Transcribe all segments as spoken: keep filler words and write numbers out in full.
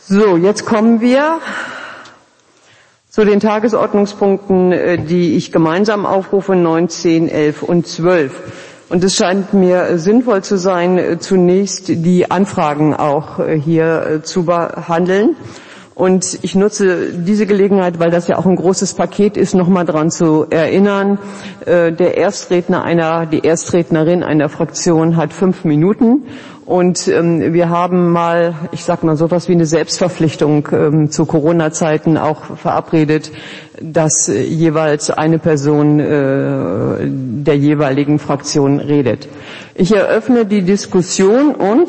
So, jetzt kommen wir zu den Tagesordnungspunkten, die ich gemeinsam aufrufe, neun, zehn, elf und zwölf. Und es scheint mir sinnvoll zu sein, zunächst die Anfragen auch hier zu behandeln. Und ich nutze diese Gelegenheit, weil das ja auch ein großes Paket ist, nochmal daran zu erinnern. Der Erstredner einer, die Erstrednerin einer Fraktion hat fünf Minuten. Und ähm, wir haben mal, ich sag mal sowas wie eine Selbstverpflichtung ähm, zu Corona-Zeiten auch verabredet, dass äh, jeweils eine Person äh, der jeweiligen Fraktion redet. Ich eröffne die Diskussion und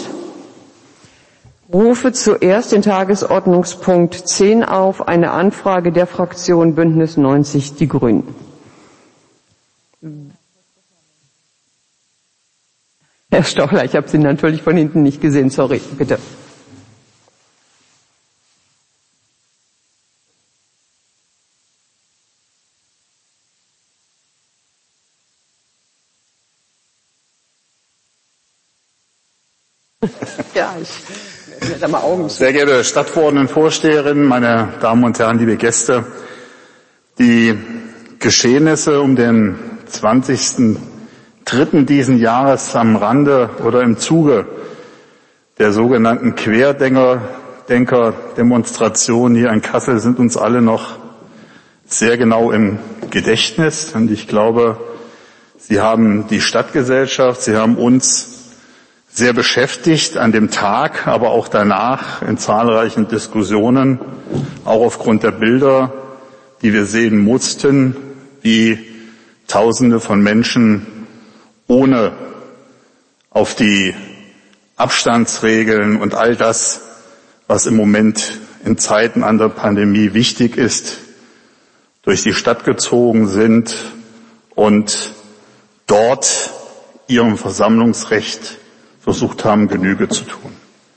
rufe zuerst den Tagesordnungspunkt zehn auf, eine Anfrage der Fraktion Bündnis neunzig Die Grünen. Herr Stochler, ich habe Sie natürlich von hinten nicht gesehen, sorry, bitte. Ja, ich werde mal Augen. Sehr geehrte Stadtverordnetenvorsteherin, meine Damen und Herren, liebe Gäste, die Geschehnisse um den zwanzigsten Dritten diesen Jahres am Rande oder im Zuge der sogenannten Querdenker-Demonstration hier in Kassel sind uns alle noch sehr genau im Gedächtnis. Und ich glaube, Sie haben die Stadtgesellschaft, Sie haben uns sehr beschäftigt an dem Tag, aber auch danach in zahlreichen Diskussionen, auch aufgrund der Bilder, die wir sehen mussten, wie Tausende von Menschen ohne auf die Abstandsregeln und all das, was im Moment in Zeiten an der Pandemie wichtig ist, durch die Stadt gezogen sind und dort ihrem Versammlungsrecht versucht haben, Genüge zu tun.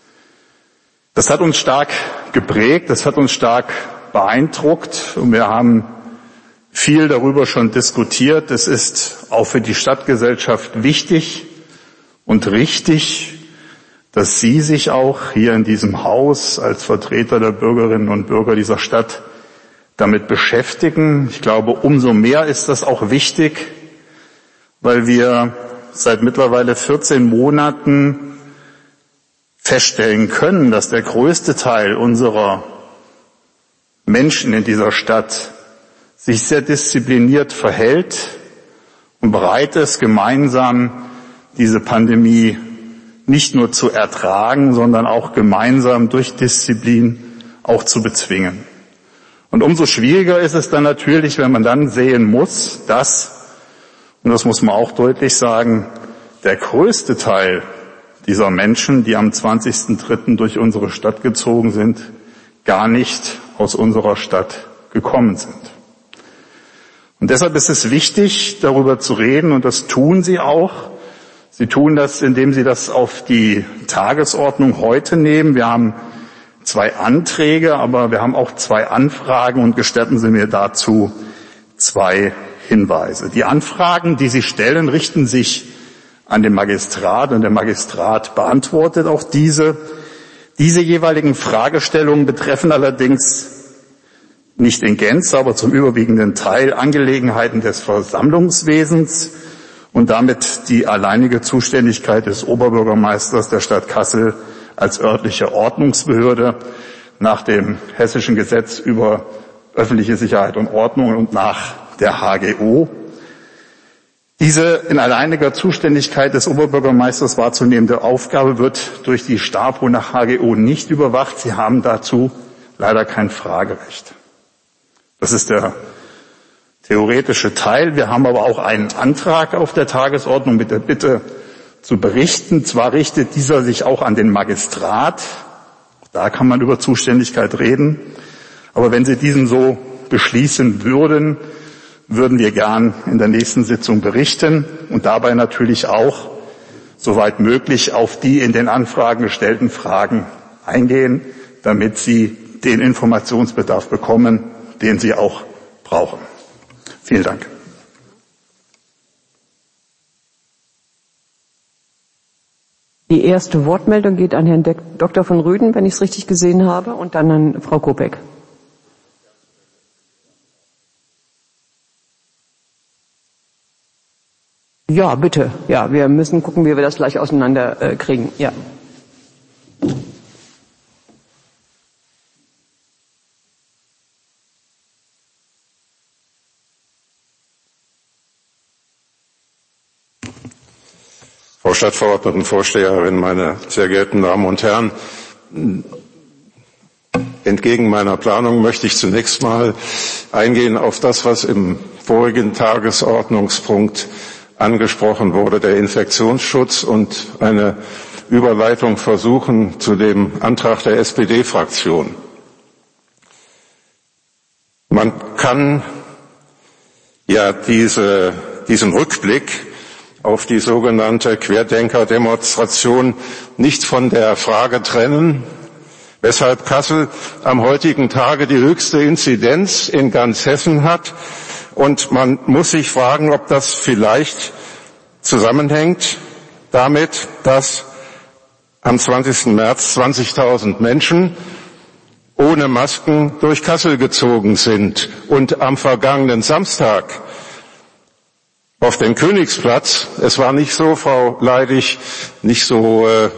Das hat uns stark geprägt, das hat uns stark beeindruckt und wir haben viel darüber schon diskutiert. Es ist auch für die Stadtgesellschaft wichtig und richtig, dass Sie sich auch hier in diesem Haus als Vertreter der Bürgerinnen und Bürger dieser Stadt damit beschäftigen. Ich glaube, umso mehr ist das auch wichtig, weil wir seit mittlerweile vierzehn Monaten feststellen können, dass der größte Teil unserer Menschen in dieser Stadt sich sehr diszipliniert verhält und bereit ist, gemeinsam diese Pandemie nicht nur zu ertragen, sondern auch gemeinsam durch Disziplin auch zu bezwingen. Und umso schwieriger ist es dann natürlich, wenn man dann sehen muss, dass, und das muss man auch deutlich sagen, der größte Teil dieser Menschen, die am zwanzigsten Dritten durch unsere Stadt gezogen sind, gar nicht aus unserer Stadt gekommen sind. Und deshalb ist es wichtig, darüber zu reden, und das tun Sie auch. Sie tun das, indem Sie das auf die Tagesordnung heute nehmen. Wir haben zwei Anträge, aber wir haben auch zwei Anfragen, und gestatten Sie mir dazu zwei Hinweise. Die Anfragen, die Sie stellen, richten sich an den Magistrat, und der Magistrat beantwortet auch diese. Diese jeweiligen Fragestellungen betreffen allerdings nicht in Gänze, aber zum überwiegenden Teil Angelegenheiten des Versammlungswesens und damit die alleinige Zuständigkeit des Oberbürgermeisters der Stadt Kassel als örtliche Ordnungsbehörde nach dem Hessischen Gesetz über öffentliche Sicherheit und Ordnung und nach der H G O. Diese in alleiniger Zuständigkeit des Oberbürgermeisters wahrzunehmende Aufgabe wird durch die Stapo nach H G O nicht überwacht. Sie haben dazu leider kein Fragerecht. Das ist der theoretische Teil. Wir haben aber auch einen Antrag auf der Tagesordnung mit der Bitte zu berichten. Zwar richtet dieser sich auch an den Magistrat. Da kann man über Zuständigkeit reden. Aber wenn Sie diesen so beschließen würden, würden wir gern in der nächsten Sitzung berichten und dabei natürlich auch, soweit möglich, auf die in den Anfragen gestellten Fragen eingehen, damit Sie den Informationsbedarf bekommen, den Sie auch brauchen. Vielen Dank. Die erste Wortmeldung geht an Herrn Doktor von Rüden, wenn ich es richtig gesehen habe, und dann an Frau Kopek. Ja, bitte. Ja, wir müssen gucken, wie wir das gleich auseinander äh, kriegen. Ja. Frau Stadtverordnetenvorsteherin, meine sehr geehrten Damen und Herren, entgegen meiner Planung möchte ich zunächst mal eingehen auf das, was im vorigen Tagesordnungspunkt angesprochen wurde, der Infektionsschutz, und eine Überleitung versuchen zu dem Antrag der S P D-Fraktion. Man kann ja diese, diesen Rückblick auf die sogenannte Querdenker-Demonstration nicht von der Frage trennen, weshalb Kassel am heutigen Tage die höchste Inzidenz in ganz Hessen hat. Und man muss sich fragen, ob das vielleicht zusammenhängt damit, dass am zwanzigsten März zwanzigtausend Menschen ohne Masken durch Kassel gezogen sind und am vergangenen Samstag auf dem Königsplatz, es war nicht so, Frau Leidig, nicht so äh,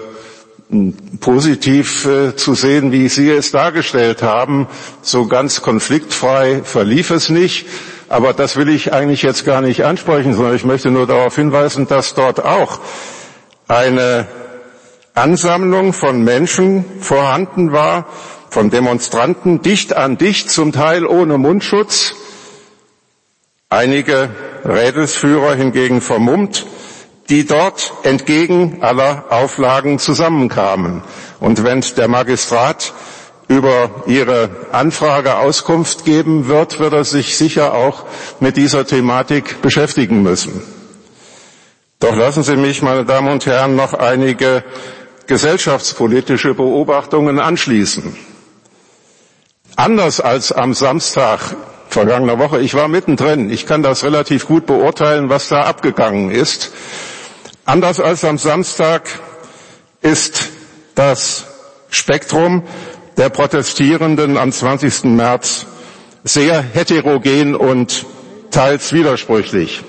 positiv äh, zu sehen, wie Sie es dargestellt haben. So ganz konfliktfrei verlief es nicht. Aber das will ich eigentlich jetzt gar nicht ansprechen, sondern ich möchte nur darauf hinweisen, dass dort auch eine Ansammlung von Menschen vorhanden war, von Demonstranten, dicht an dicht, zum Teil ohne Mundschutz. Einige Rädelsführer hingegen vermummt, die dort entgegen aller Auflagen zusammenkamen. Und wenn der Magistrat über Ihre Anfrage Auskunft geben wird, wird er sich sicher auch mit dieser Thematik beschäftigen müssen. Doch lassen Sie mich, meine Damen und Herren, noch einige gesellschaftspolitische Beobachtungen anschließen. Anders als am Samstag vergangener Woche, ich war mittendrin, ich kann das relativ gut beurteilen, was da abgegangen ist. Anders als am Samstag ist das Spektrum der Protestierenden am zwanzigsten März sehr heterogen und teils widersprüchlich.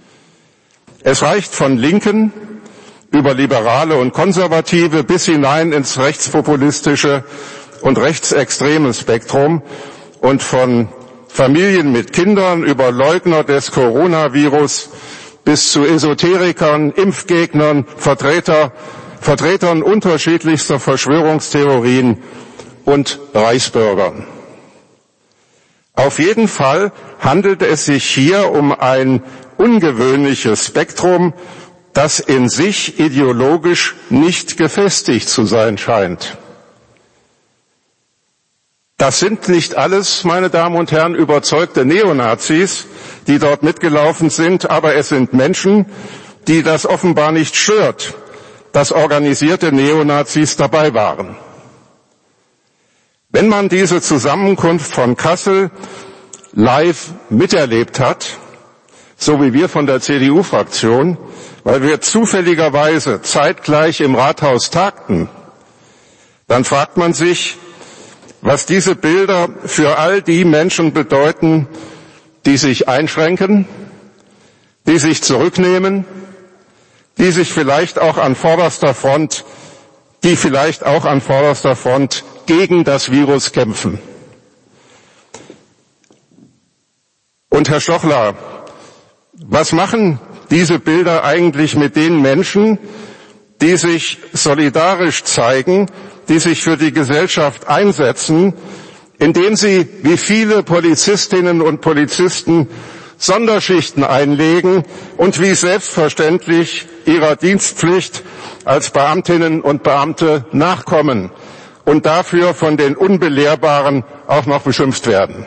Es reicht von Linken über Liberale und Konservative bis hinein ins rechtspopulistische und rechtsextreme Spektrum und von Familien mit Kindern über Leugner des Coronavirus bis zu Esoterikern, Impfgegnern, Vertreter, Vertretern unterschiedlichster Verschwörungstheorien und Reichsbürgern. Auf jeden Fall handelt es sich hier um ein ungewöhnliches Spektrum, das in sich ideologisch nicht gefestigt zu sein scheint. Das sind nicht alles, meine Damen und Herren, überzeugte Neonazis, die dort mitgelaufen sind, aber es sind Menschen, die das offenbar nicht stört, dass organisierte Neonazis dabei waren. Wenn man diese Zusammenkunft von Kassel live miterlebt hat, so wie wir von der C D U-Fraktion, weil wir zufälligerweise zeitgleich im Rathaus tagten, dann fragt man sich, was diese Bilder für all die Menschen bedeuten, die sich einschränken, die sich zurücknehmen, die sich vielleicht auch an vorderster Front, die vielleicht auch an vorderster Front gegen das Virus kämpfen. Und Herr Stochler, was machen diese Bilder eigentlich mit den Menschen, die sich solidarisch zeigen, die sich für die Gesellschaft einsetzen, indem sie wie viele Polizistinnen und Polizisten Sonderschichten einlegen und wie selbstverständlich ihrer Dienstpflicht als Beamtinnen und Beamte nachkommen und dafür von den Unbelehrbaren auch noch beschimpft werden?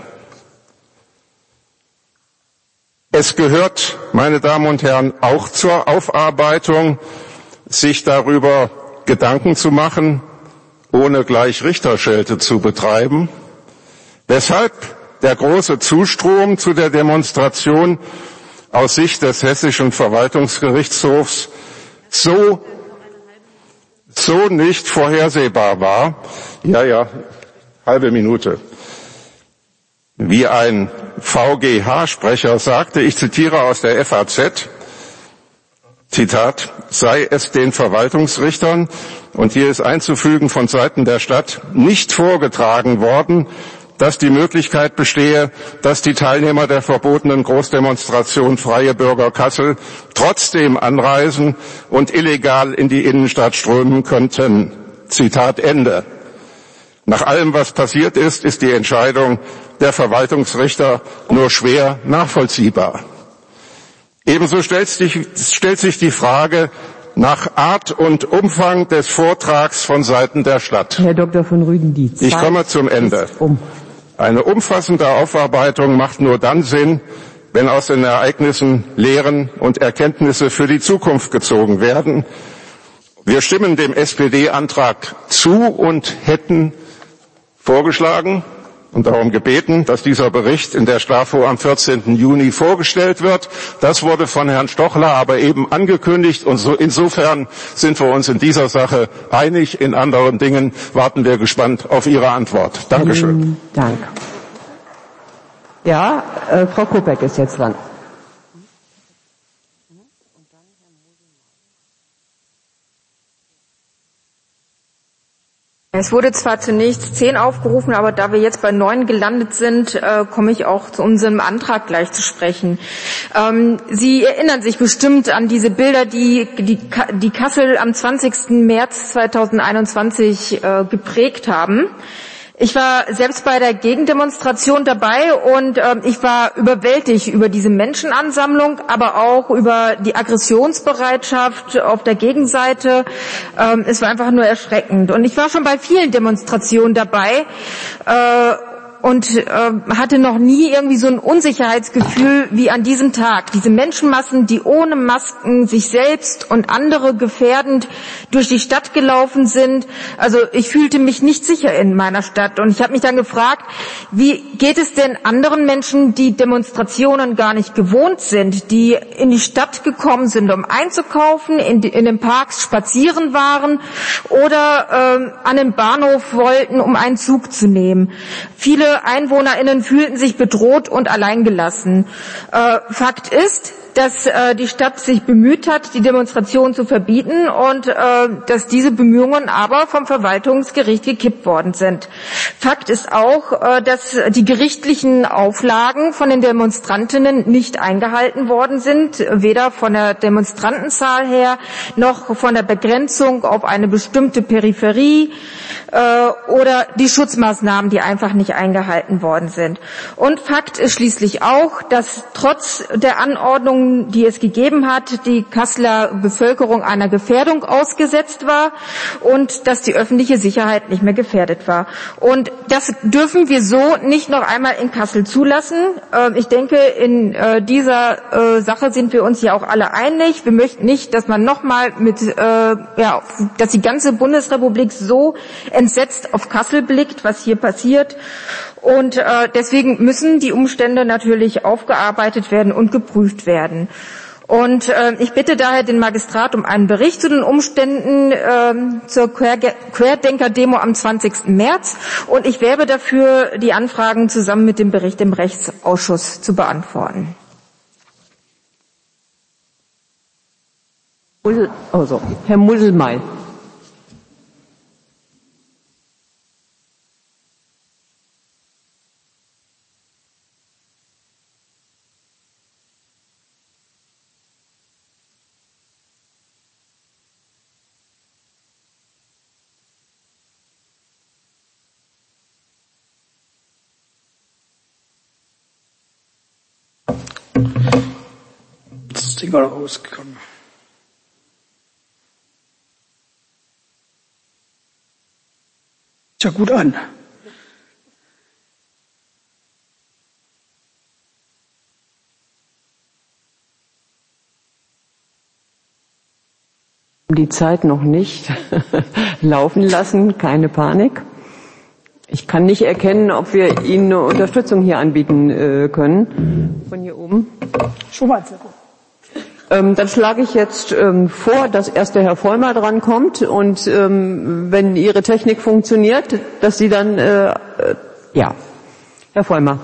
Es gehört, meine Damen und Herren, auch zur Aufarbeitung, sich darüber Gedanken zu machen, ohne gleich Richterschelte zu betreiben, weshalb der große Zustrom zu der Demonstration aus Sicht des Hessischen Verwaltungsgerichtshofs so so nicht vorhersehbar war. Ja, ja, halbe Minute. Wie ein V G H-Sprecher sagte, ich zitiere aus der F A Z, Zitat, sei es den Verwaltungsrichtern, und hier ist einzufügen von Seiten der Stadt, nicht vorgetragen worden, dass die Möglichkeit bestehe, dass die Teilnehmer der verbotenen Großdemonstration Freie Bürger Kassel trotzdem anreisen und illegal in die Innenstadt strömen könnten. Zitat Ende. Nach allem, was passiert ist, ist die Entscheidung der Verwaltungsrichter nur schwer nachvollziehbar. Ebenso stellt sich, stellt sich die Frage nach Art und Umfang des Vortrags von Seiten der Stadt. Herr Doktor von Rügen, die Zeit Ich komme zum Ende. Um. Eine umfassende Aufarbeitung macht nur dann Sinn, wenn aus den Ereignissen Lehren und Erkenntnisse für die Zukunft gezogen werden. Wir stimmen dem S P D-Antrag zu und hätten vorgeschlagen und darum gebeten, dass dieser Bericht in der STAFO am vierzehnten Juni vorgestellt wird. Das wurde von Herrn Stochler aber eben angekündigt, und so insofern sind wir uns in dieser Sache einig. In anderen Dingen warten wir gespannt auf Ihre Antwort. Dankeschön. Vielen Dank. Ja, äh, Frau Kopek ist jetzt dran. Es wurde zwar zunächst zehn aufgerufen, aber da wir jetzt bei neun gelandet sind, äh, komme ich auch zu unserem Antrag gleich zu sprechen. Ähm, Sie erinnern sich bestimmt an diese Bilder, die die, die Kassel am zwanzigsten März zweitausendeinundzwanzig äh, geprägt haben. Ich war selbst bei der Gegendemonstration dabei und äh, ich war überwältigt über diese Menschenansammlung, aber auch über die Aggressionsbereitschaft auf der Gegenseite. Ähm, es war einfach nur erschreckend. Und ich war schon bei vielen Demonstrationen dabei äh, und äh, hatte noch nie irgendwie so ein Unsicherheitsgefühl wie an diesem Tag. Diese Menschenmassen, die ohne Masken sich selbst und andere gefährdend durch die Stadt gelaufen sind. Also ich fühlte mich nicht sicher in meiner Stadt. Und ich habe mich dann gefragt, wie geht es denn anderen Menschen, die Demonstrationen gar nicht gewohnt sind, die in die Stadt gekommen sind, um einzukaufen, in, die, in den Parks spazieren waren oder ähm, an den Bahnhof wollten, um einen Zug zu nehmen. Viele EinwohnerInnen fühlten sich bedroht und alleingelassen. Äh, Fakt ist, dass äh, die Stadt sich bemüht hat, die Demonstration zu verbieten und äh, dass diese Bemühungen aber vom Verwaltungsgericht gekippt worden sind. Fakt ist auch, äh, dass die gerichtlichen Auflagen von den Demonstrantinnen nicht eingehalten worden sind, weder von der Demonstrantenzahl her noch von der Begrenzung auf eine bestimmte Peripherie äh, oder die Schutzmaßnahmen, die einfach nicht eingehalten worden sind. Und Fakt ist schließlich auch, dass trotz der Anordnungen, die es gegeben hat, die Kasseler Bevölkerung einer Gefährdung ausgesetzt war und dass die öffentliche Sicherheit nicht mehr gefährdet war. Und das dürfen wir so nicht noch einmal in Kassel zulassen. Ich denke, in dieser Sache sind wir uns ja auch alle einig. Wir möchten nicht, dass man nochmal mit, ja, dass die ganze Bundesrepublik so entsetzt auf Kassel blickt, was hier passiert. Und äh, deswegen müssen die Umstände natürlich aufgearbeitet werden und geprüft werden. Und äh, ich bitte daher den Magistrat um einen Bericht zu den Umständen äh, zur Querdenker-Demo am zwanzigsten März. Und ich werbe dafür, die Anfragen zusammen mit dem Bericht im Rechtsausschuss zu beantworten. Also, Herr Muselmeier. Das Ding war rausgekommen. Ist ja gut an. Die Zeit noch nicht laufen lassen, keine Panik. Ich kann nicht erkennen, ob wir Ihnen eine Unterstützung hier anbieten äh, können. Von hier oben. Schon mal sehr gut. Ähm, dann schlage ich jetzt ähm, vor, dass erst der Herr Vollmer drankommt und ähm, wenn Ihre Technik funktioniert, dass Sie dann, äh, äh, ja, Herr Vollmer.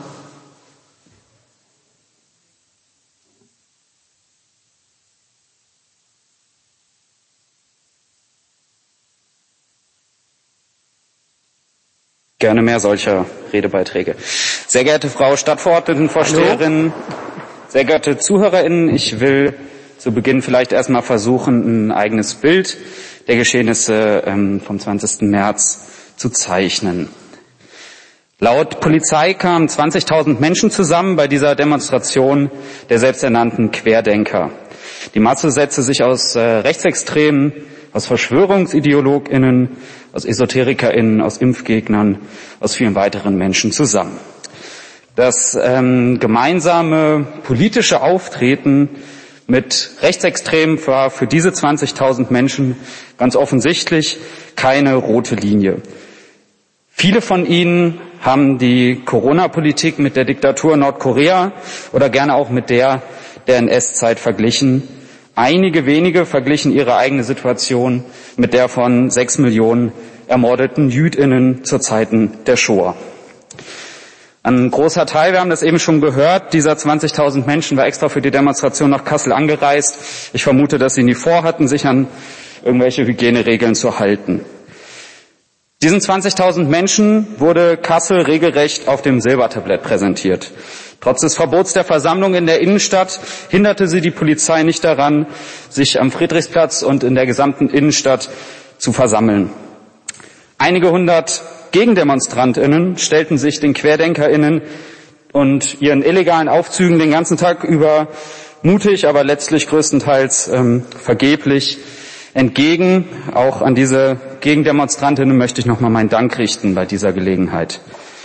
Gerne mehr solcher Redebeiträge. Sehr geehrte Frau Stadtverordnetenvorsteherin, sehr geehrte ZuhörerInnen, ich will zu Beginn vielleicht erstmal versuchen, ein eigenes Bild der Geschehnisse ähm, vom zwanzigsten März zu zeichnen. Laut Polizei kamen zwanzigtausend Menschen zusammen bei dieser Demonstration der selbsternannten Querdenker. Die Masse setzte sich aus äh, Rechtsextremen, aus VerschwörungsideologInnen, aus EsoterikerInnen, aus Impfgegnern, aus vielen weiteren Menschen zusammen. Das ähm, gemeinsame politische Auftreten mit Rechtsextremen war für diese zwanzigtausend Menschen ganz offensichtlich keine rote Linie. Viele von ihnen haben die Corona-Politik mit der Diktatur Nordkorea oder gerne auch mit der der N S-Zeit verglichen. Einige wenige verglichen ihre eigene Situation mit der von sechs Millionen ermordeten JüdInnen zu Zeiten der Shoah. Ein großer Teil, wir haben das eben schon gehört, dieser zwanzigtausend Menschen war extra für die Demonstration nach Kassel angereist. Ich vermute, dass sie nie vorhatten, sich an irgendwelche Hygieneregeln zu halten. Diesen zwanzigtausend Menschen wurde Kassel regelrecht auf dem Silbertablett präsentiert. Trotz des Verbots der Versammlung in der Innenstadt hinderte sie die Polizei nicht daran, sich am Friedrichsplatz und in der gesamten Innenstadt zu versammeln. Einige hundert GegendemonstrantInnen stellten sich den QuerdenkerInnen und ihren illegalen Aufzügen den ganzen Tag über mutig, aber letztlich größtenteils ähm, vergeblich entgegen. Auch an diese Gegendemonstrantinnen möchte ich nochmal meinen Dank richten bei dieser Gelegenheit.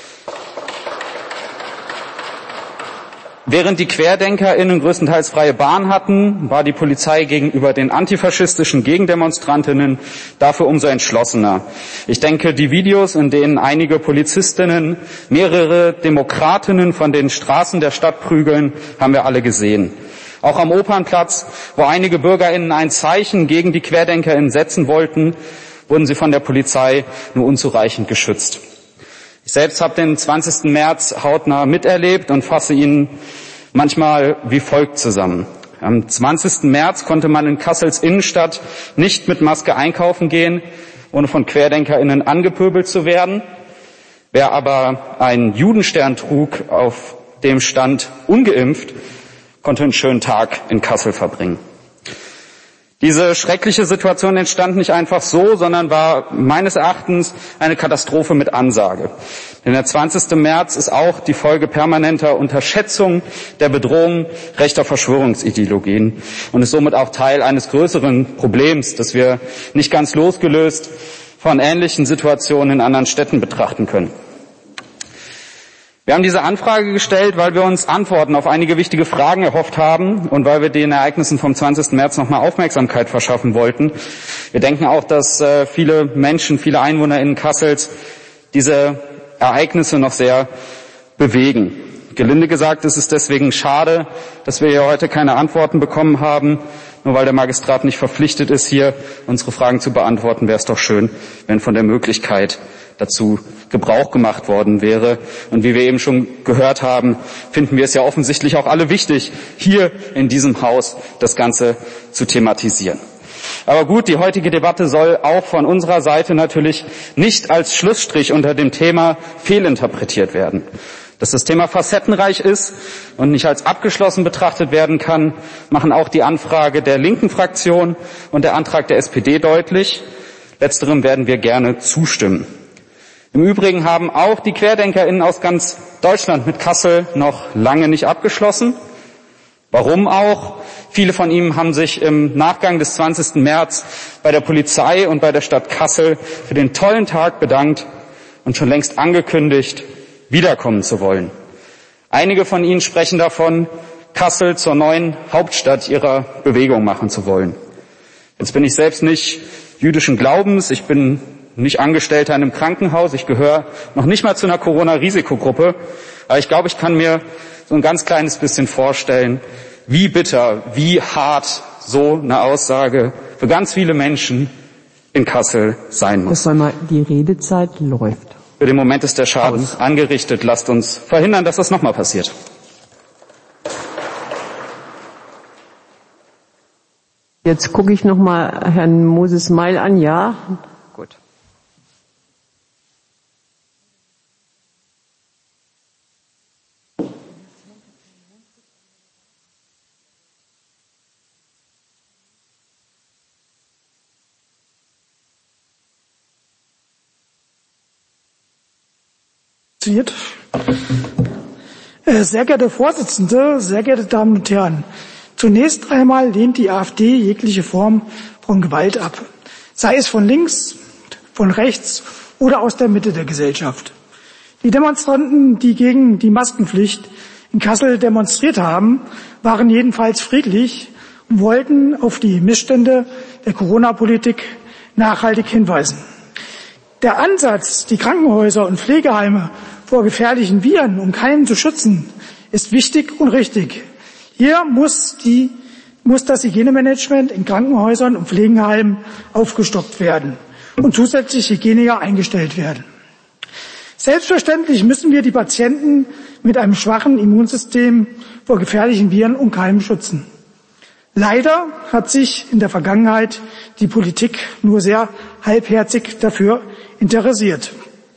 Während die QuerdenkerInnen größtenteils freie Bahn hatten, war die Polizei gegenüber den antifaschistischen Gegendemonstrantinnen dafür umso entschlossener. Ich denke, die Videos, in denen einige Polizistinnen mehrere Demokratinnen von den Straßen der Stadt prügeln, haben wir alle gesehen. Auch am Opernplatz, wo einige BürgerInnen ein Zeichen gegen die QuerdenkerInnen setzen wollten, wurden sie von der Polizei nur unzureichend geschützt. Ich selbst habe den zwanzigsten März hautnah miterlebt und fasse ihn manchmal wie folgt zusammen. Am zwanzigsten März konnte man in Kassels Innenstadt nicht mit Maske einkaufen gehen, ohne von QuerdenkerInnen angepöbelt zu werden. Wer aber einen Judenstern trug, auf dem stand ungeimpft, konnte einen schönen Tag in Kassel verbringen. Diese schreckliche Situation entstand nicht einfach so, sondern war meines Erachtens eine Katastrophe mit Ansage. Denn der zwanzigste März ist auch die Folge permanenter Unterschätzung der Bedrohung rechter Verschwörungsideologien und ist somit auch Teil eines größeren Problems, das wir nicht ganz losgelöst von ähnlichen Situationen in anderen Städten betrachten können. Wir haben diese Anfrage gestellt, weil wir uns Antworten auf einige wichtige Fragen erhofft haben und weil wir den Ereignissen vom zwanzigsten März nochmal Aufmerksamkeit verschaffen wollten. Wir denken auch, dass äh, viele Menschen, viele EinwohnerInnen Kassels diese Ereignisse noch sehr bewegen. Gelinde gesagt, ist es deswegen schade, dass wir hier heute keine Antworten bekommen haben. Nur weil der Magistrat nicht verpflichtet ist, hier unsere Fragen zu beantworten, wäre es doch schön, wenn von der Möglichkeit dazu Gebrauch gemacht worden wäre. Und wie wir eben schon gehört haben, finden wir es ja offensichtlich auch alle wichtig, hier in diesem Haus das Ganze zu thematisieren. Aber gut, die heutige Debatte soll auch von unserer Seite natürlich nicht als Schlussstrich unter dem Thema fehlinterpretiert werden. Dass das Thema facettenreich ist und nicht als abgeschlossen betrachtet werden kann, machen auch die Anfrage der linken Fraktion und der Antrag der S P D deutlich. Letzterem werden wir gerne zustimmen. Im Übrigen haben auch die QuerdenkerInnen aus ganz Deutschland mit Kassel noch lange nicht abgeschlossen. Warum auch? Viele von ihnen haben sich im Nachgang des zwanzigsten März bei der Polizei und bei der Stadt Kassel für den tollen Tag bedankt und schon längst angekündigt, wiederkommen zu wollen. Einige von ihnen sprechen davon, Kassel zur neuen Hauptstadt ihrer Bewegung machen zu wollen. Jetzt bin ich selbst nicht jüdischen Glaubens, ich bin nicht Angestellter in einem Krankenhaus, ich gehöre noch nicht mal zu einer Corona-Risikogruppe, aber ich glaube, ich kann mir so ein ganz kleines bisschen vorstellen, wie bitter, wie hart so eine Aussage für ganz viele Menschen in Kassel sein muss. Das soll mal, die Redezeit läuft. Für den Moment ist der Schaden Aus. angerichtet. Lasst uns verhindern, dass das nochmal passiert. Jetzt gucke ich noch mal Herrn Moses Meil an. Ja, gut. Sehr geehrte Vorsitzende, sehr geehrte Damen und Herren, zunächst einmal lehnt die AfD jegliche Form von Gewalt ab, sei es von links, von rechts oder aus der Mitte der Gesellschaft. Die Demonstranten, die gegen die Maskenpflicht in Kassel demonstriert haben, waren jedenfalls friedlich und wollten auf die Missstände der Corona-Politik nachhaltig hinweisen. Der Ansatz, die Krankenhäuser und Pflegeheime vor gefährlichen Viren und Keimen zu schützen, ist wichtig und richtig. Hier muss, die, muss das Hygienemanagement in Krankenhäusern und Pflegeheimen aufgestockt werden und zusätzlich Hygieniker eingestellt werden. Selbstverständlich müssen wir die Patienten mit einem schwachen Immunsystem vor gefährlichen Viren und Keimen schützen. Leider hat sich in der Vergangenheit die Politik nur sehr halbherzig dafür interessiert.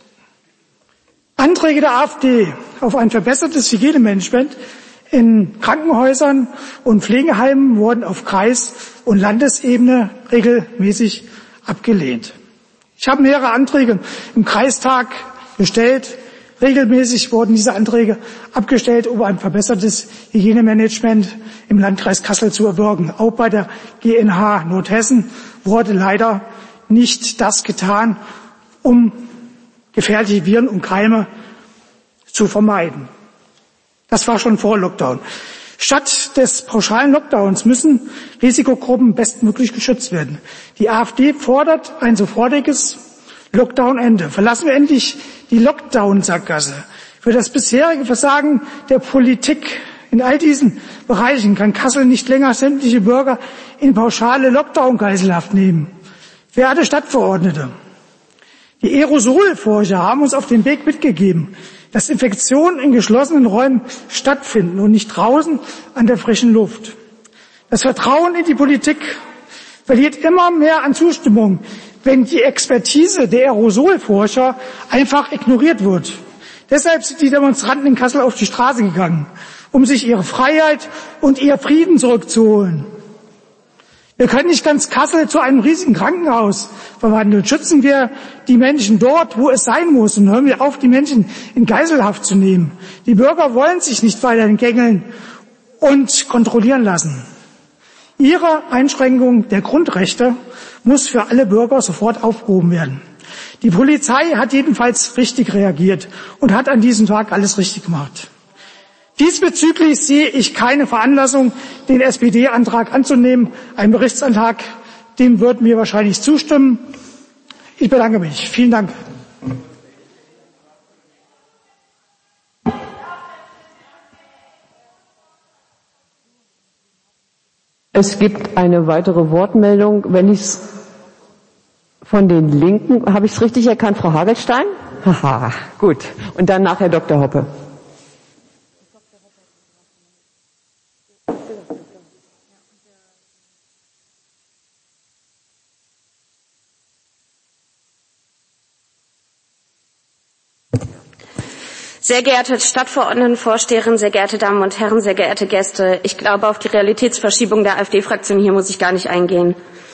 Anträge der AfD auf ein verbessertes Hygienemanagement in Krankenhäusern und Pflegeheimen wurden auf Kreis- und Landesebene regelmäßig abgelehnt. Ich habe mehrere Anträge im Kreistag gestellt. Regelmäßig wurden diese Anträge abgestellt, um ein verbessertes Hygienemanagement im Landkreis Kassel zu erwirken. Auch bei der G N H Nordhessen wurde leider nicht das getan, um gefährliche Viren und Keime zu vermeiden. Das war schon vor Lockdown. Statt des pauschalen Lockdowns müssen Risikogruppen bestmöglich geschützt werden. Die AfD fordert ein sofortiges Lockdown-Ende. Verlassen wir endlich die Lockdown-Sackgasse. Für das bisherige Versagen der Politik in all diesen Bereichen kann Kassel nicht länger sämtliche Bürger in pauschale Lockdown-Geiselhaft nehmen. Verehrte Stadtverordnete, die Aerosolforscher haben uns auf den Weg mitgegeben, dass Infektionen in geschlossenen Räumen stattfinden und nicht draußen an der frischen Luft. Das Vertrauen in die Politik verliert immer mehr an Zustimmung, wenn die Expertise der Aerosolforscher einfach ignoriert wird. Deshalb sind die Demonstranten in Kassel auf die Straße gegangen, um sich ihre Freiheit und ihr Frieden zurückzuholen. Wir können nicht ganz Kassel zu einem riesigen Krankenhaus verwandeln. Schützen wir die Menschen dort, wo es sein muss, und hören wir auf, die Menschen in Geiselhaft zu nehmen. Die Bürger wollen sich nicht weiterhin gängeln und kontrollieren lassen. Ihre Einschränkung der Grundrechte muss für alle Bürger sofort aufgehoben werden. Die Polizei hat jedenfalls richtig reagiert und hat an diesem Tag alles richtig gemacht. Diesbezüglich sehe ich keine Veranlassung, den S P D-Antrag anzunehmen. Ein Berichtsantrag, dem würden wir wahrscheinlich zustimmen. Ich bedanke mich. Vielen Dank. Es gibt eine weitere Wortmeldung. Wenn ich es von den Linken, habe ich es richtig erkannt, Frau Hagelstein? Haha, gut. Und dann nachher Doktor Hoppe. Sehr geehrte Stadtverordnetenvorsteherin, sehr geehrte Damen und Herren, sehr geehrte Gäste, ich glaube, auf die Realitätsverschiebung der AfD-Fraktion hier muss ich gar nicht eingehen.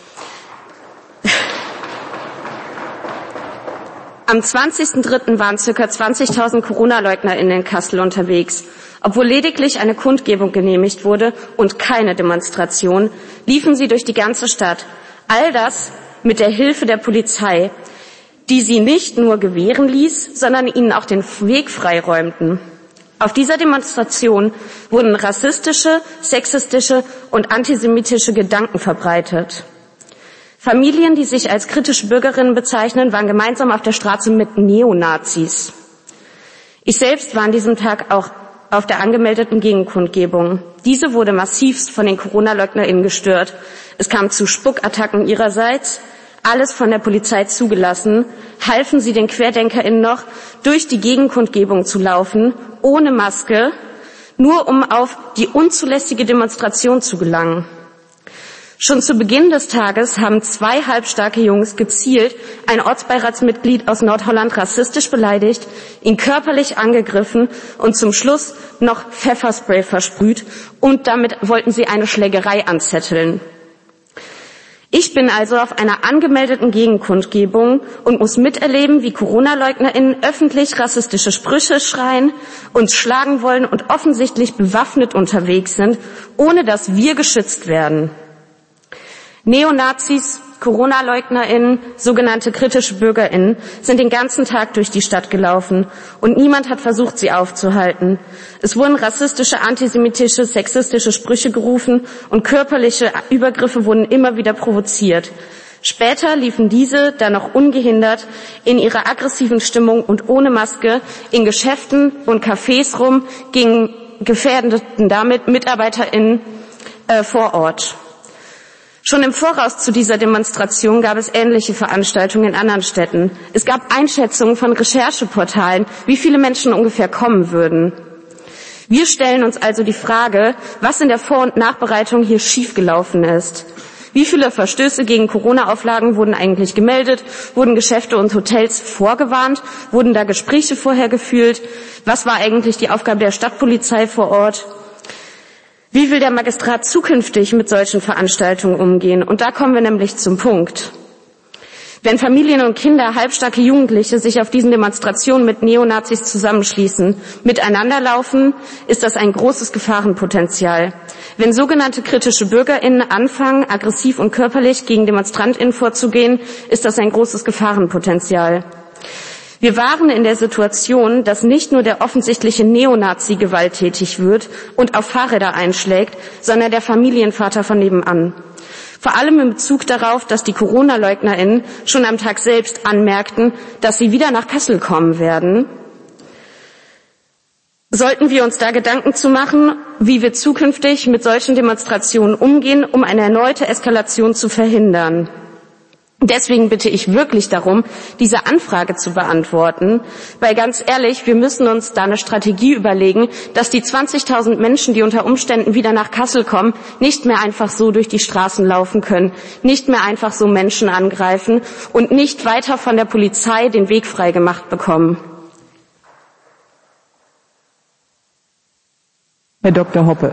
Am zwanzigsten dritten waren ca. zwanzigtausend Corona-LeugnerInnen in Kassel unterwegs. Obwohl lediglich eine Kundgebung genehmigt wurde und keine Demonstration, liefen sie durch die ganze Stadt. All das mit der Hilfe der Polizei, die sie nicht nur gewähren ließ, sondern ihnen auch den Weg freiräumten. Auf dieser Demonstration wurden rassistische, sexistische und antisemitische Gedanken verbreitet. Familien, die sich als kritische Bürgerinnen bezeichnen, waren gemeinsam auf der Straße mit Neonazis. Ich selbst war an diesem Tag auch auf der angemeldeten Gegenkundgebung. Diese wurde massivst von den Corona-LeugnerInnen gestört. Es kam zu Spuckattacken ihrerseits, alles von der Polizei zugelassen, halfen sie den QuerdenkerInnen noch, durch die Gegenkundgebung zu laufen, ohne Maske, nur um auf die unzulässige Demonstration zu gelangen. Schon zu Beginn des Tages haben zwei halbstarke Jungs gezielt ein Ortsbeiratsmitglied aus Nordholland rassistisch beleidigt, ihn körperlich angegriffen und zum Schluss noch Pfefferspray versprüht, und damit wollten sie eine Schlägerei anzetteln. Ich bin also auf einer angemeldeten Gegenkundgebung und muss miterleben, wie Corona-LeugnerInnen öffentlich rassistische Sprüche schreien, uns schlagen wollen und offensichtlich bewaffnet unterwegs sind, ohne dass wir geschützt werden. Neonazis, Corona-LeugnerInnen, sogenannte kritische BürgerInnen sind den ganzen Tag durch die Stadt gelaufen und niemand hat versucht, sie aufzuhalten. Es wurden rassistische, antisemitische, sexistische Sprüche gerufen und körperliche Übergriffe wurden immer wieder provoziert. Später liefen diese dann noch ungehindert in ihrer aggressiven Stimmung und ohne Maske in Geschäften und Cafés rum, gegen gefährdeten damit MitarbeiterInnen äh, vor Ort. Schon im Voraus zu dieser Demonstration gab es ähnliche Veranstaltungen in anderen Städten. Es gab Einschätzungen von Rechercheportalen, wie viele Menschen ungefähr kommen würden. Wir stellen uns also die Frage, was in der Vor- und Nachbereitung hier schiefgelaufen ist. Wie viele Verstöße gegen Corona-Auflagen wurden eigentlich gemeldet? Wurden Geschäfte und Hotels vorgewarnt? Wurden da Gespräche vorher geführt? Was war eigentlich die Aufgabe der Stadtpolizei vor Ort? Wie will der Magistrat zukünftig mit solchen Veranstaltungen umgehen? Und da kommen wir nämlich zum Punkt. Wenn Familien und Kinder, halbstarke Jugendliche sich auf diesen Demonstrationen mit Neonazis zusammenschließen, miteinander laufen, ist das ein großes Gefahrenpotenzial. Wenn sogenannte kritische BürgerInnen anfangen, aggressiv und körperlich gegen DemonstrantInnen vorzugehen, ist das ein großes Gefahrenpotenzial. Wir waren in der Situation, dass nicht nur der offensichtliche Neonazi gewalttätig wird und auf Fahrräder einschlägt, sondern der Familienvater von nebenan. Vor allem in Bezug darauf, dass die Corona-LeugnerInnen schon am Tag selbst anmerkten, dass sie wieder nach Kassel kommen werden, sollten wir uns da Gedanken zu machen, wie wir zukünftig mit solchen Demonstrationen umgehen, um eine erneute Eskalation zu verhindern. Deswegen bitte ich wirklich darum, diese Anfrage zu beantworten, weil ganz ehrlich, wir müssen uns da eine Strategie überlegen, dass die zwanzigtausend Menschen, die unter Umständen wieder nach Kassel kommen, nicht mehr einfach so durch die Straßen laufen können, nicht mehr einfach so Menschen angreifen und nicht weiter von der Polizei den Weg freigemacht bekommen. Herr Doktor Hoppe.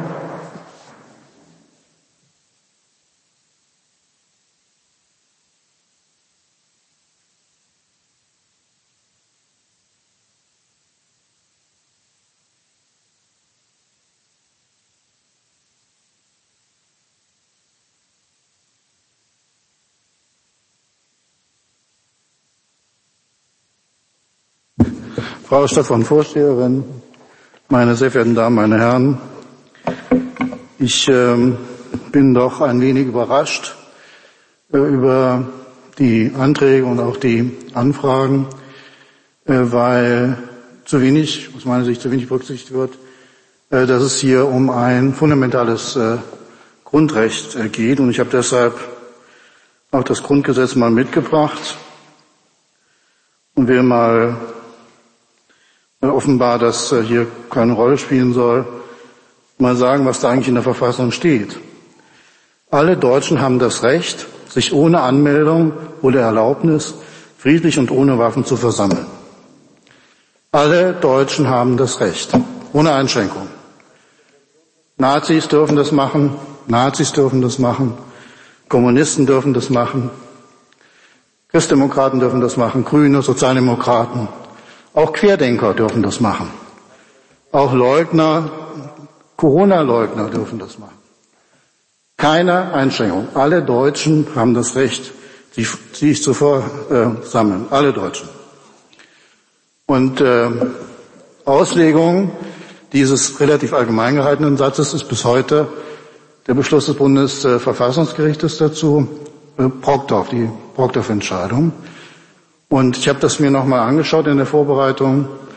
Frau Stadtverordnetenvorsteherin, meine sehr verehrten Damen, meine Herren, ich ähm, bin doch ein wenig überrascht äh, über die Anträge und auch die Anfragen, äh, weil zu wenig, aus meiner Sicht zu wenig berücksichtigt wird, äh, dass es hier um ein fundamentales äh, Grundrecht äh, geht. Und ich habe deshalb auch das Grundgesetz mal mitgebracht und will mal offenbar, dass hier keine Rolle spielen soll, mal sagen, was da eigentlich in der Verfassung steht. Alle Deutschen haben das Recht, sich ohne Anmeldung oder Erlaubnis friedlich und ohne Waffen zu versammeln. Alle Deutschen haben das Recht, ohne Einschränkung. Nazis dürfen das machen, Nazis dürfen das machen, Kommunisten dürfen das machen, Christdemokraten dürfen das machen, Grüne, Sozialdemokraten. Auch Querdenker dürfen das machen. Auch Leugner, Corona-Leugner dürfen das machen. Keine Einschränkung. Alle Deutschen haben das Recht, sich, sich zu versammeln. Alle Deutschen. Und äh, Auslegung dieses relativ allgemein gehaltenen Satzes ist bis heute der Beschluss des Bundesverfassungsgerichtes dazu, äh, Brokdorf, die Brokdorf-Entscheidung. Und ich habe das mir nochmal angeschaut in der Vorbereitung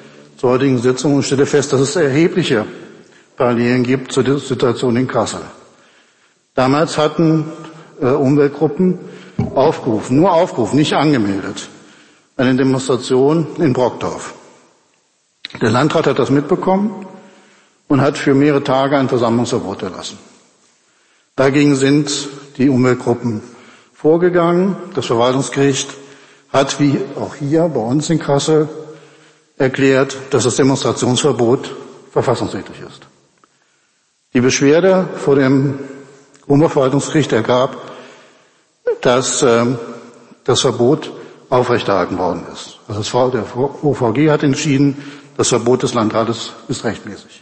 zur heutigen Sitzung und stelle fest, dass es erhebliche Parallelen gibt zu der Situation in Kassel. Damals hatten äh, Umweltgruppen aufgerufen, nur aufgerufen, nicht angemeldet, eine Demonstration in Brockdorf. Der Landrat hat das mitbekommen und hat für mehrere Tage ein Versammlungsverbot erlassen. Dagegen sind die Umweltgruppen vorgegangen. Das Verwaltungsgericht hat, wie auch hier bei uns in Kassel, erklärt, dass das Demonstrationsverbot verfassungswidrig ist. Die Beschwerde vor dem Oberverwaltungsgericht ergab, dass äh, das Verbot aufrechterhalten worden ist. Also der O V G hat entschieden, das Verbot des Landrates ist rechtmäßig.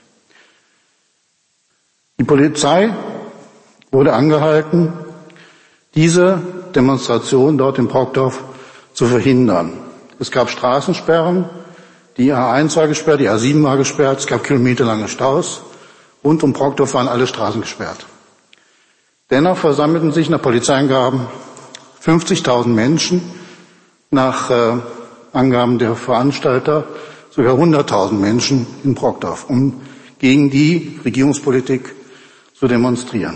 Die Polizei wurde angehalten, diese Demonstration dort in Brockdorf zu verhindern. Es gab Straßensperren, die A eins war gesperrt, die A sieben war gesperrt, es gab kilometerlange Staus. Rund um Brockdorf waren alle Straßen gesperrt. Dennoch versammelten sich nach Polizeiangaben fünfzigtausend Menschen, nach äh, Angaben der Veranstalter sogar hunderttausend Menschen in Brockdorf, um gegen die Regierungspolitik zu demonstrieren.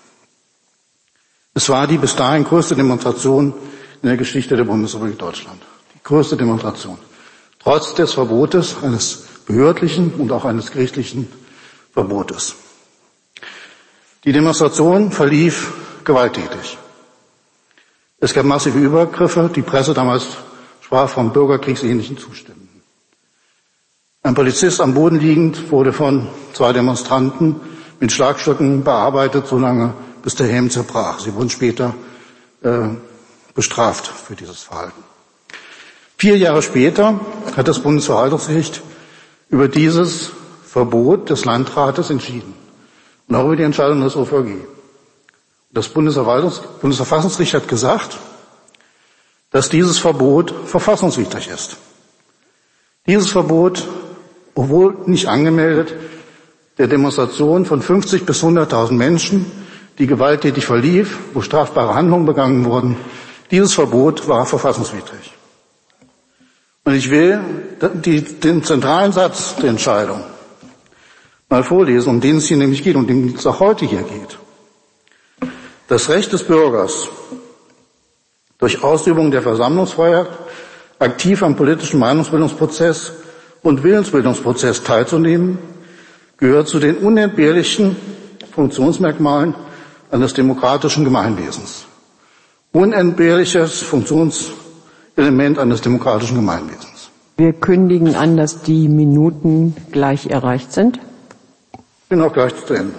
Es war die bis dahin größte Demonstration in der Geschichte der Bundesrepublik Deutschland. Die größte Demonstration. Trotz des Verbotes, eines behördlichen und auch eines gerichtlichen Verbotes. Die Demonstration verlief gewalttätig. Es gab massive Übergriffe. Die Presse damals sprach von bürgerkriegsähnlichen Zuständen. Ein Polizist am Boden liegend wurde von zwei Demonstranten mit Schlagstöcken bearbeitet, solange bis der Helm zerbrach. Sie wurden später äh, bestraft für dieses Verhalten. Vier Jahre später hat das Bundesverwaltungsgericht über dieses Verbot des Landrates entschieden und auch über die Entscheidung des O V G. Das Bundesverwaltungs- Bundesverfassungsgericht hat gesagt, dass dieses Verbot verfassungswidrig ist. Dieses Verbot, obwohl nicht angemeldet, der Demonstration von fünfzig bis hunderttausend Menschen, die gewalttätig verlief, wo strafbare Handlungen begangen wurden, dieses Verbot war verfassungswidrig. Und ich will die, den zentralen Satz der Entscheidung mal vorlesen, um den es hier nämlich geht und um den es auch heute hier geht. Das Recht des Bürgers, durch Ausübung der Versammlungsfreiheit aktiv am politischen Meinungsbildungsprozess und Willensbildungsprozess teilzunehmen, gehört zu den unentbehrlichen Funktionsmerkmalen eines demokratischen Gemeinwesens. Unentbehrliches Funktionselement eines demokratischen Gemeinwesens. Wir kündigen an, dass die Minuten gleich erreicht sind. Ich bin auch gleich zu Ende.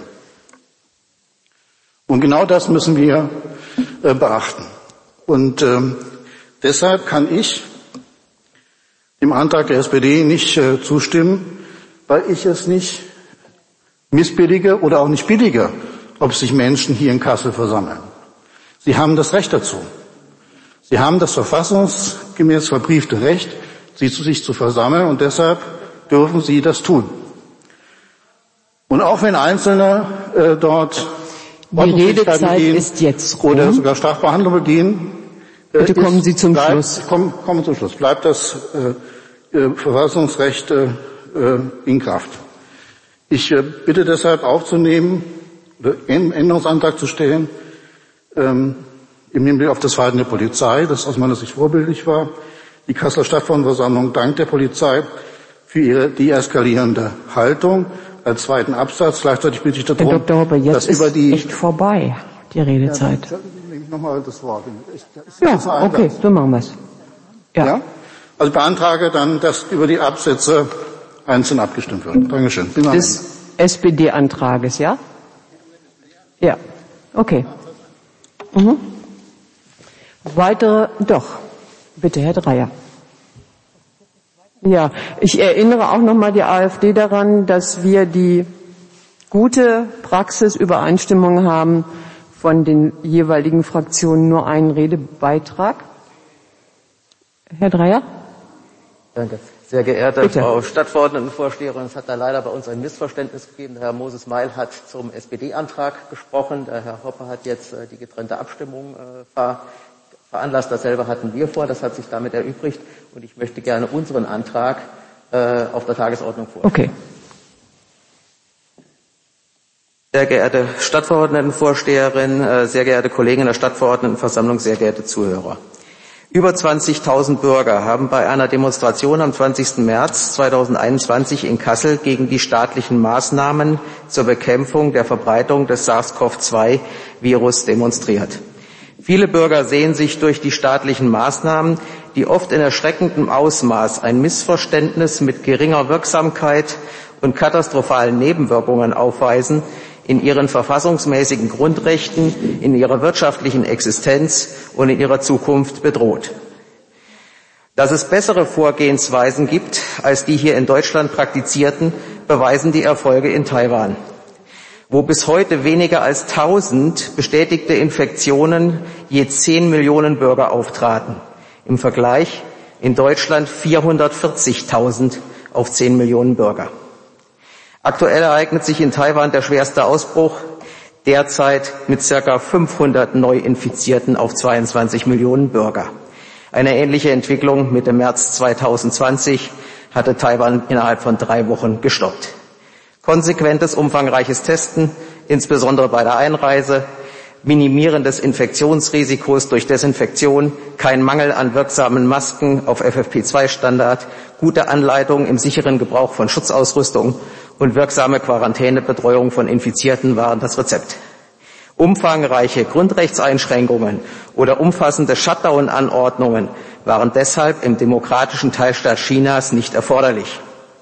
Und genau das müssen wir äh, beachten. Und ähm, deshalb kann ich dem Antrag der S P D nicht äh, zustimmen, weil ich es nicht missbillige oder auch nicht billige, ob sich Menschen hier in Kassel versammeln. Sie haben das Recht dazu. Sie haben das verfassungsgemäß verbriefte Recht, sie zu sich zu versammeln, und deshalb dürfen sie das tun. Und auch wenn Einzelne äh, dort die Redezeit ist jetzt rum. Oder sogar Strafbehandlungen begehen, äh, bitte kommen ist, Sie zum bleibt, Schluss. Kommen, kommen zum Schluss. Bleibt das äh, äh, Verfassungsrecht äh, in Kraft. Ich äh, bitte deshalb aufzunehmen, einen Änderungsantrag zu stellen, ähm, im Hinblick auf das Verhalten der Polizei, das aus meiner Sicht vorbildlich war. Die Kasseler Stadtverordnetenversammlung dankt der Polizei für ihre deeskalierende Haltung. Als zweiten Absatz gleichzeitig bitte ich darum, Herr Doktor Hoppe, jetzt dass ist über die echt vorbei, die Redezeit. Ja, dann nehme ich nochmal das Wort. Ich, das Ja, okay, Satz. so machen wir es. Ja. Ja? Also ich beantrage dann, dass über die Absätze einzeln abgestimmt wird. Dankeschön. Bin am Des S P D-Antrages, ja? Ja, okay. Mhm. Weitere, doch. Bitte, Herr Dreyer. Ja, ich erinnere auch nochmal die AfD daran, dass wir die gute Praxisübereinstimmung haben, von den jeweiligen Fraktionen nur einen Redebeitrag. Herr Dreyer? Danke. Sehr geehrte Bitte. Frau Stadtverordnetenvorsteherin, es hat da leider bei uns ein Missverständnis gegeben. Der Herr Moses Meil hat zum S P D-Antrag gesprochen. Der Herr Hoppe hat jetzt äh, die getrennte Abstimmung äh, ver veranlasst. Dasselbe hatten wir vor. Das hat sich damit erübrigt. Und ich möchte gerne unseren Antrag äh, auf der Tagesordnung vor. Okay. Sehr geehrte Stadtverordnetenvorsteherin, sehr geehrte Kollegen in der Stadtverordnetenversammlung, sehr geehrte Zuhörer. Über zwanzigtausend Bürger haben bei einer Demonstration am zwanzigsten März zweitausendeinundzwanzig in Kassel gegen die staatlichen Maßnahmen zur Bekämpfung der Verbreitung des SARS-C o V zwei Virus demonstriert. Viele Bürger sehen sich durch die staatlichen Maßnahmen, die oft in erschreckendem Ausmaß ein Missverständnis mit geringer Wirksamkeit und katastrophalen Nebenwirkungen aufweisen, in ihren verfassungsmäßigen Grundrechten, in ihrer wirtschaftlichen Existenz und in ihrer Zukunft bedroht. Dass es bessere Vorgehensweisen gibt als die hier in Deutschland praktizierten, beweisen die Erfolge in Taiwan, wo bis heute weniger als tausend bestätigte Infektionen je zehn Millionen Bürger auftraten. Im Vergleich in Deutschland vierhundertvierzigtausend auf zehn Millionen Bürger. Aktuell ereignet sich in Taiwan der schwerste Ausbruch, derzeit mit circa fünfhundert Neuinfizierten auf zweiundzwanzig Millionen Bürger. Eine ähnliche Entwicklung Mitte März zweitausendzwanzig hatte Taiwan innerhalb von drei Wochen gestoppt. Konsequentes, umfangreiches Testen, insbesondere bei der Einreise, Minimieren des Infektionsrisikos durch Desinfektion, kein Mangel an wirksamen Masken auf F F P zwei Standard, gute Anleitung im sicheren Gebrauch von Schutzausrüstung und wirksame Quarantänebetreuung von Infizierten waren das Rezept. Umfangreiche Grundrechtseinschränkungen oder umfassende Shutdown-Anordnungen waren deshalb im demokratischen Teilstaat Chinas nicht erforderlich.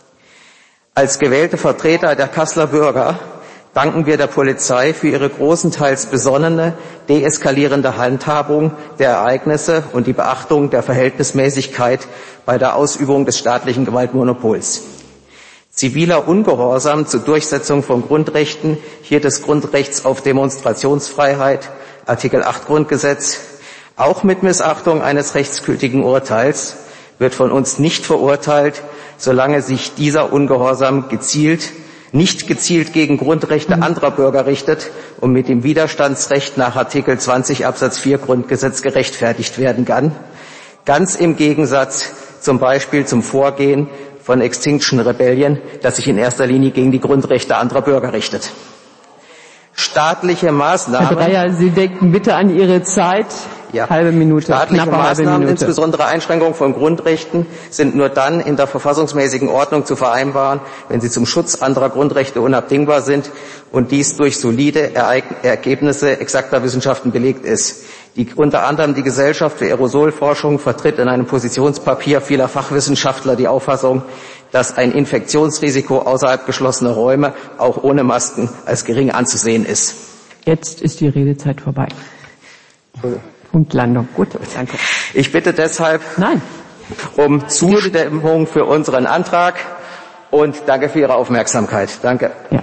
Als gewählte Vertreter der Kasseler Bürger danken wir der Polizei für ihre großenteils besonnene, deeskalierende Handhabung der Ereignisse und die Beachtung der Verhältnismäßigkeit bei der Ausübung des staatlichen Gewaltmonopols. Ziviler Ungehorsam zur Durchsetzung von Grundrechten, hier des Grundrechts auf Demonstrationsfreiheit, Artikel acht Grundgesetz, auch mit Missachtung eines rechtsgültigen Urteils, wird von uns nicht verurteilt, solange sich dieser Ungehorsam gezielt nicht gezielt gegen Grundrechte anderer Bürger richtet und mit dem Widerstandsrecht nach Artikel zwanzig Absatz vier Grundgesetz gerechtfertigt werden kann. Ganz im Gegensatz zum Beispiel zum Vorgehen von Extinction Rebellion, das sich in erster Linie gegen die Grundrechte anderer Bürger richtet. Staatliche Maßnahmen. Herr Breyer, Sie denken bitte an Ihre Zeit. Ja. Halbe Minute. Staatliche Knappe halbe Maßnahmen, Minute. insbesondere Einschränkungen von Grundrechten, sind nur dann in der verfassungsmäßigen Ordnung zu vereinbaren, wenn sie zum Schutz anderer Grundrechte unabdingbar sind und dies durch solide Ergebnisse exakter Wissenschaften belegt ist. Die, unter anderem die Gesellschaft für Aerosolforschung vertritt in einem Positionspapier vieler Fachwissenschaftler die Auffassung, dass ein Infektionsrisiko außerhalb geschlossener Räume auch ohne Masken als gering anzusehen ist. Jetzt ist die Redezeit vorbei. Punktlandung. Gut, danke. Ich bitte deshalb Nein. um Zustimmung für unseren Antrag und danke für Ihre Aufmerksamkeit. Danke. Ja.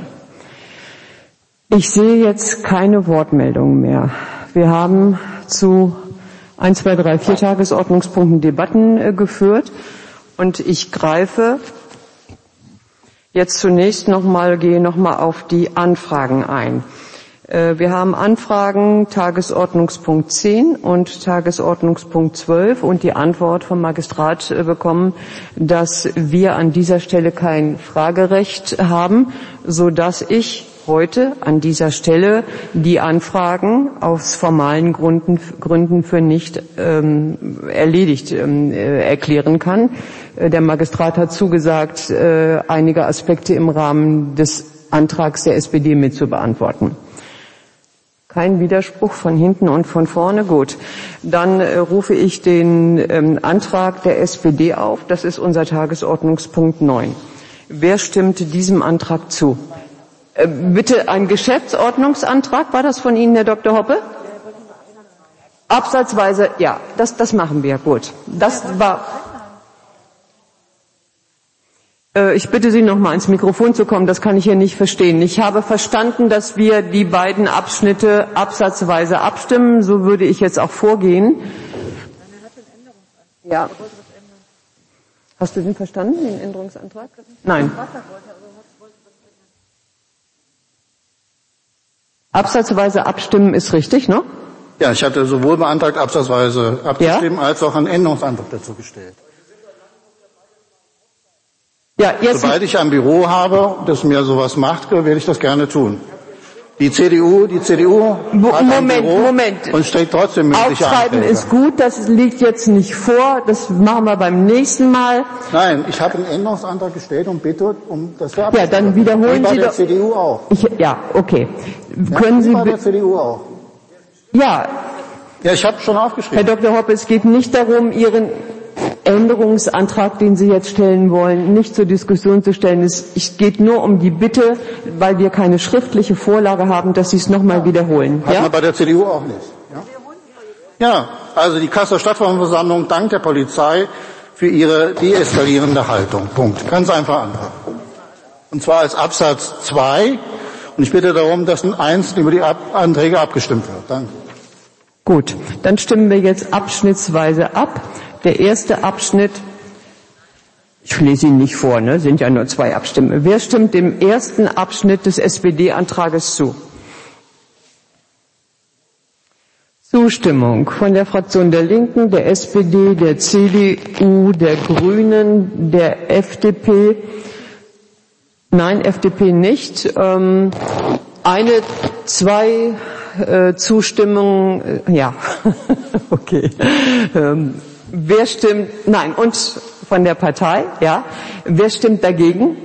Ich sehe jetzt keine Wortmeldungen mehr. Wir haben zu eins, zwei, drei, vier Tagesordnungspunkten Debatten äh, geführt und ich greife jetzt zunächst nochmal, gehe nochmal auf die Anfragen ein. Wir haben Anfragen Tagesordnungspunkt zehn und Tagesordnungspunkt zwölf und die Antwort vom Magistrat bekommen, dass wir an dieser Stelle kein Fragerecht haben, so dass ich heute an dieser Stelle die Anfragen aus formalen Gründen, Gründen für nicht ähm, erledigt ähm, äh, erklären kann. Äh, der Magistrat hat zugesagt, äh, einige Aspekte im Rahmen des Antrags der S P D mit zu beantworten. Kein Widerspruch von hinten und von vorne. Gut. Dann äh, rufe ich den ähm, Antrag der S P D auf. Das ist unser Tagesordnungspunkt neun. Wer stimmt diesem Antrag zu? Äh, bitte ein Geschäftsordnungsantrag. War das von Ihnen, Herr Doktor Hoppe? Absatzweise, ja, das, das machen wir. Gut. Das war. Ich bitte Sie, noch mal ans Mikrofon zu kommen, das kann ich hier nicht verstehen. Ich habe verstanden, dass wir die beiden Abschnitte absatzweise abstimmen. So würde ich jetzt auch vorgehen. Ja. Hast du den verstanden, den Änderungsantrag? Nein. Absatzweise abstimmen ist richtig, ne? Ja, ich hatte sowohl beantragt, absatzweise abzustimmen, ja, als auch einen Änderungsantrag dazu gestellt. Ja, jetzt Sobald ich ein Büro habe, das mir sowas macht, werde ich das gerne tun. Die C D U, die C D U hat Moment, ein Büro Moment. und stellt trotzdem mündliche Aufschreiben Anträge. ist gut, das liegt jetzt nicht vor, das machen wir beim nächsten Mal. Nein, ich habe einen Änderungsantrag gestellt und bitte, um das wir Ja, dann wiederholen Wie bei Sie der doch. C D U auch. Ich, ja, okay. Ja, Können wie Sie bei bi- der C D U auch. ja, Ja, ich habe schon Herr aufgeschrieben. Doktor Hoppe, es geht nicht darum, Ihren Änderungsantrag, den Sie jetzt stellen wollen, nicht zur Diskussion zu stellen. Es es geht nur um die Bitte, weil wir keine schriftliche Vorlage haben, dass Sie es nochmal wiederholen. Hat Ja? man bei der C D U auch nicht. Ja, ja, also die Kasseler Stadtverordnetenversammlung dankt der Polizei für ihre deeskalierende Haltung. Punkt. Ganz einfach Antrag. Und zwar als Absatz zwei. Und ich bitte darum, dass einzeln über die Ab Anträge abgestimmt wird. Danke. Gut, dann stimmen wir jetzt abschnittsweise ab. Der erste Abschnitt, ich lese ihn nicht vor, ne, sind ja nur zwei Abstimmungen. Wer stimmt dem ersten Abschnitt des S P D-Antrages zu? Zustimmung von der Fraktion der Linken, der S P D, der C D U, der Grünen, der F D P. Nein, F D P nicht. Ähm, eine, zwei äh, Zustimmungen, äh, ja, okay. Ähm, wer stimmt, nein, und von der Partei, ja. Wer stimmt dagegen?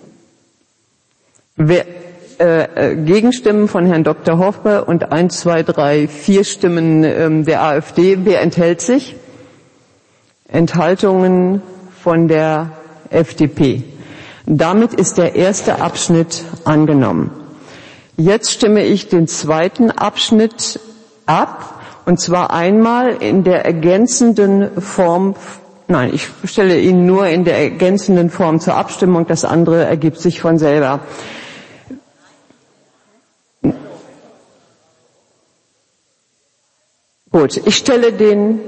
Wer, äh, äh, Gegenstimmen von Herrn Doktor Hoppe und eins, zwei, drei, vier Stimmen ähm, der AfD. Wer enthält sich? Enthaltungen von der F D P. Damit ist der erste Abschnitt angenommen. Jetzt stimme ich den zweiten Abschnitt ab, und zwar einmal in der ergänzenden Form, nein, ich stelle ihn nur in der ergänzenden Form zur Abstimmung, das andere ergibt sich von selber. Gut, ich stelle den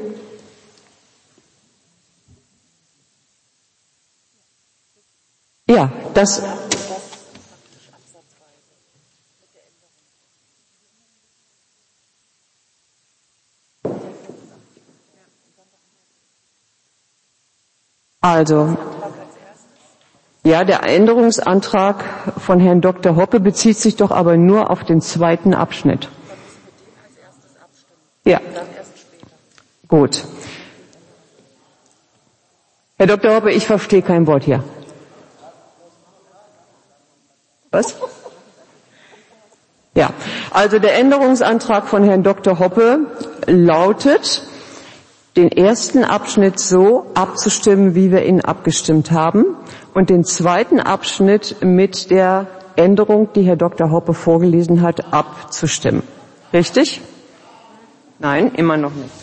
Ja, das Also, ja, der Änderungsantrag von Herrn Doktor Hoppe bezieht sich doch aber nur auf den zweiten Abschnitt. Ja, gut. Herr Doktor Hoppe, ich verstehe kein Wort hier. Was? Ja, also der Änderungsantrag von Herrn Doktor Hoppe lautet, den ersten Abschnitt so abzustimmen, wie wir ihn abgestimmt haben, und den zweiten Abschnitt mit der Änderung, die Herr Doktor Hoppe vorgelesen hat, abzustimmen. Richtig? Nein, immer noch nicht.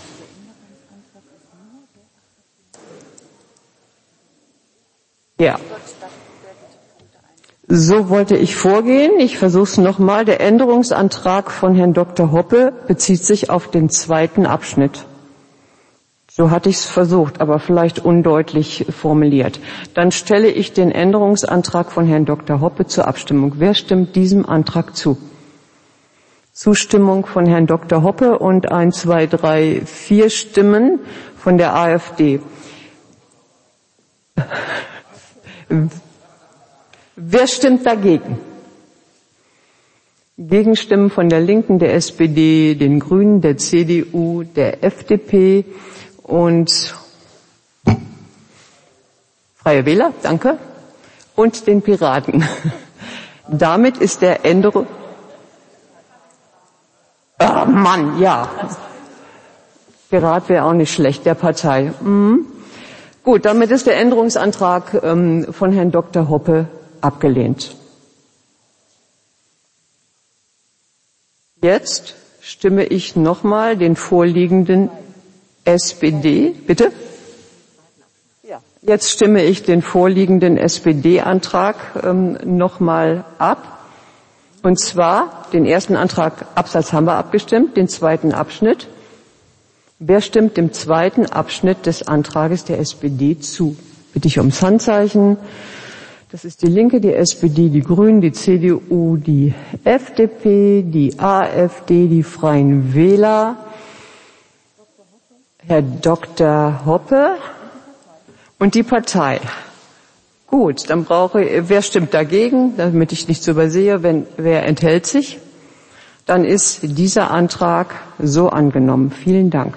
Ja. So wollte ich vorgehen. Ich versuche es nochmal. Der Änderungsantrag von Herrn Doktor Hoppe bezieht sich auf den zweiten Abschnitt. So hatte ich es versucht, aber vielleicht undeutlich formuliert. Dann stelle ich den Änderungsantrag von Herrn Doktor Hoppe zur Abstimmung. Wer stimmt diesem Antrag zu? Zustimmung von Herrn Doktor Hoppe und ein, zwei, drei, vier Stimmen von der AfD. Wer stimmt dagegen? Gegenstimmen von der Linken, der S P D, den Grünen, der C D U, der F D P und Freie Wähler, danke, und den Piraten. Damit ist der Änderung... Ah, Mann, ja. Pirat wäre auch nicht schlecht, der Partei. Mhm. Gut, damit ist der Änderungsantrag ähm, von Herrn Doktor Hoppe abgelehnt. Jetzt stimme ich nochmal den vorliegenden S P D, bitte? Ja. Jetzt stimme ich den vorliegenden S P D-Antrag ähm, nochmal ab. Und zwar, den ersten Antrag, Absatz haben wir abgestimmt, den zweiten Abschnitt. Wer stimmt dem zweiten Abschnitt des Antrages der S P D zu? Bitte ich ums Handzeichen. Das ist die Linke, die S P D, die Grünen, die C D U, die F D P, die AfD, die Freien Wähler, Herr Doktor Hoppe und die Partei. Gut, dann brauche ich, wer stimmt dagegen, damit ich nichts übersehe, wenn, wer enthält sich? Dann ist dieser Antrag so angenommen. Vielen Dank.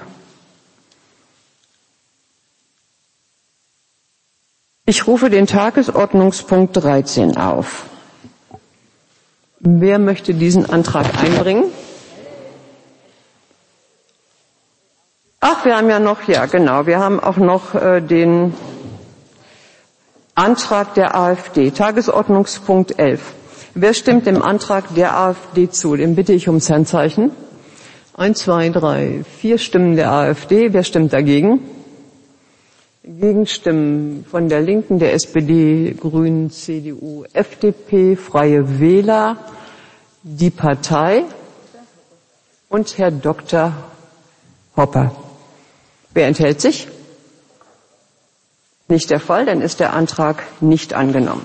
Ich rufe den Tagesordnungspunkt dreizehn auf. Wer möchte diesen Antrag einbringen? Ach, wir haben ja noch, ja genau, wir haben auch noch äh, den Antrag der AfD, Tagesordnungspunkt elf. Wer stimmt dem Antrag der AfD zu? Den bitte ich ums Handzeichen. Eins, zwei, drei, vier Stimmen der AfD. Wer stimmt dagegen? Gegenstimmen von der Linken, der S P D, Grünen, C D U, F D P, Freie Wähler, die Partei und Herr Doktor Hopper. Wer enthält sich? Nicht der Fall, dann ist der Antrag nicht angenommen.